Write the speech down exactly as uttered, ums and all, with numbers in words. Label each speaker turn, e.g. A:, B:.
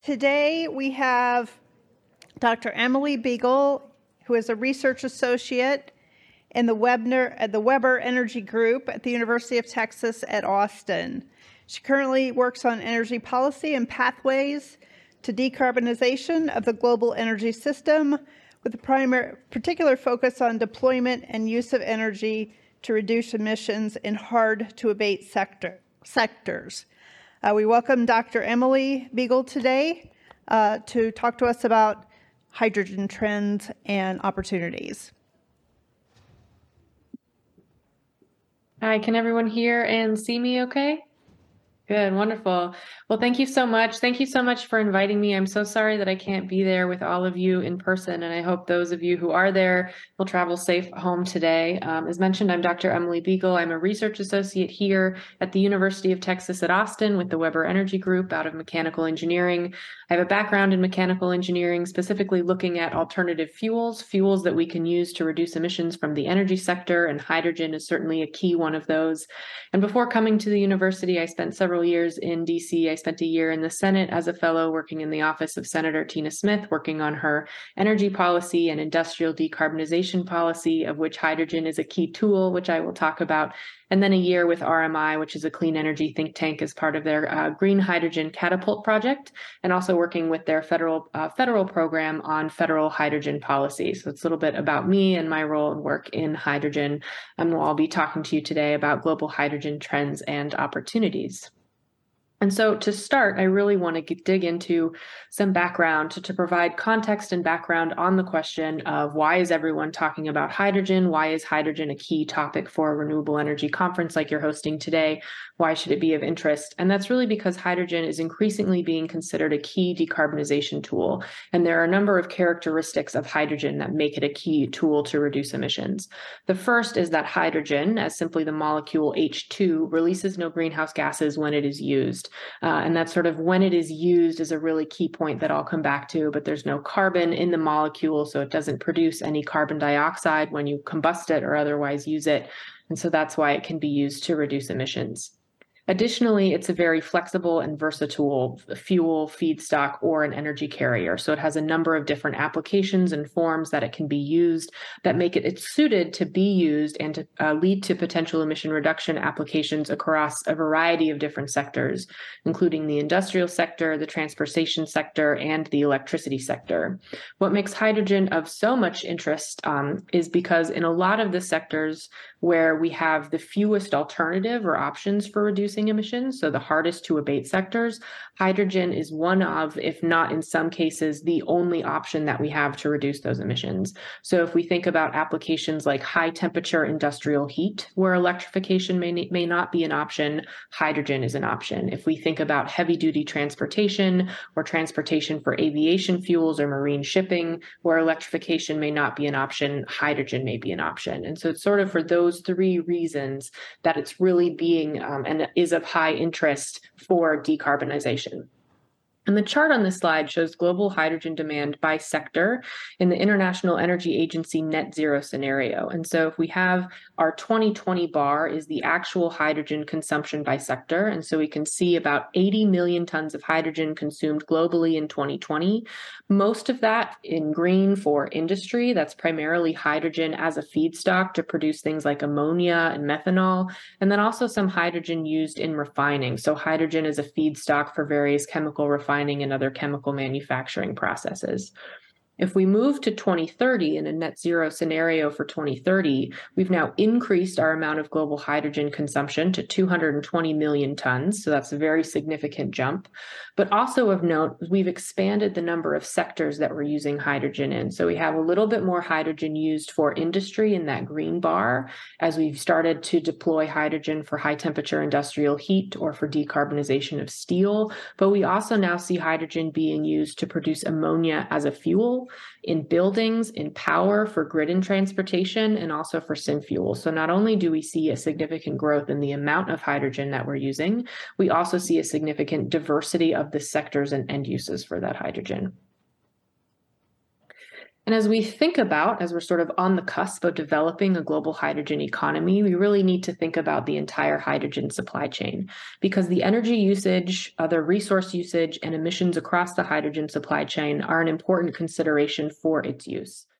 A: Today we have Doctor Emily Beagle, who is a research associate in the Webner, at the Weber Energy Group at the University of Texas at Austin. She currently works on energy policy and pathways to decarbonization of the global energy system, with a primary, particular focus on deployment and use of energy to reduce emissions in hard-to-abate sector, sectors. Uh, we welcome Doctor Emily Beagle today uh, to talk to us about hydrogen trends and opportunities.
B: Hi, can everyone hear and see me okay? Good, wonderful. Well, thank you so much. Thank you so much for inviting me. I'm so sorry that I can't be there with all of you in person, and I hope those of you who are there will travel safe home today. Um, as mentioned, I'm Doctor Emily Beagle. I'm a research associate here at the University of Texas at Austin with the Weber Energy Group out of mechanical engineering. I have a background in mechanical engineering, specifically looking at alternative fuels, fuels that we can use to reduce emissions from the energy sector, and hydrogen is certainly a key one of those. And before coming to the university, I spent several years in D C. I spent a year in the Senate as a fellow working in the office of Senator Tina Smith, working on her energy policy and industrial decarbonization policy, of which hydrogen is a key tool, which I will talk about. And then a year with R M I, which is a clean energy think tank, as part of their uh, Green Hydrogen Catapult project, and also working with their federal uh, federal program on federal hydrogen policy. So it's a little bit about me and my role and work in hydrogen. And we'll all be talking to you today about global hydrogen trends and opportunities. And so to start, I really want to get, dig into some background to, to provide context and background on the question of why is everyone talking about hydrogen? Why is hydrogen a key topic for a renewable energy conference like you're hosting today? Why should it be of interest? And that's really because hydrogen is increasingly being considered a key decarbonization tool. And there are a number of characteristics of hydrogen that make it a key tool to reduce emissions. The first is that hydrogen, as simply the molecule H two, releases no greenhouse gases when it is used. Uh, and that's sort of when it is used is a really key point that I'll come back to, but there's no carbon in the molecule, so it doesn't produce any carbon dioxide when you combust it or otherwise use it. And so that's why it can be used to reduce emissions. Additionally, it's a very flexible and versatile fuel, feedstock, or an energy carrier. So it has a number of different applications and forms that it can be used that make it it's suited to be used and to uh, lead to potential emission reduction applications across a variety of different sectors, including the industrial sector, the transportation sector, and the electricity sector. What makes hydrogen of so much interest um, is because in a lot of the sectors where we have the fewest alternative or options for reducing emissions, so the hardest to abate sectors, hydrogen is one of, if not in some cases, the only option that we have to reduce those emissions. So if we think about applications like high temperature industrial heat, where electrification may, may not be an option, hydrogen is an option. If we think about heavy duty transportation or transportation for aviation fuels or marine shipping, where electrification may not be an option, hydrogen may be an option. And so it's sort of for those three reasons that it's really being um, and is of high interest for decarbonization. And the chart on this slide shows global hydrogen demand by sector in the International Energy Agency net zero scenario. And so if we have our twenty twenty bar is the actual hydrogen consumption by sector. And so we can see about eighty million tons of hydrogen consumed globally in twenty twenty. Most of that in green for industry. That's primarily hydrogen as a feedstock to produce things like ammonia and methanol. And then also some hydrogen used in refining. So hydrogen is a feedstock for various chemical refining and other chemical manufacturing processes. If we move to twenty thirty in a net zero scenario for twenty thirty, we've now increased our amount of global hydrogen consumption to two hundred twenty million tons. So that's a very significant jump. But also of note, we've expanded the number of sectors that we're using hydrogen in. So we have a little bit more hydrogen used for industry in that green bar as we've started to deploy hydrogen for high temperature industrial heat or for decarbonization of steel. But we also now see hydrogen being used to produce ammonia as a fuel in buildings, in power, for grid and transportation, and also for synfuel. So not only do we see a significant growth in the amount of hydrogen that we're using, we also see a significant diversity of the sectors and end uses for that hydrogen. And as we think about, as we're sort of on the cusp of developing a global hydrogen economy, we really need to think about the entire hydrogen supply chain, because the energy usage, other resource usage, and emissions across the hydrogen supply chain are an important consideration for its use.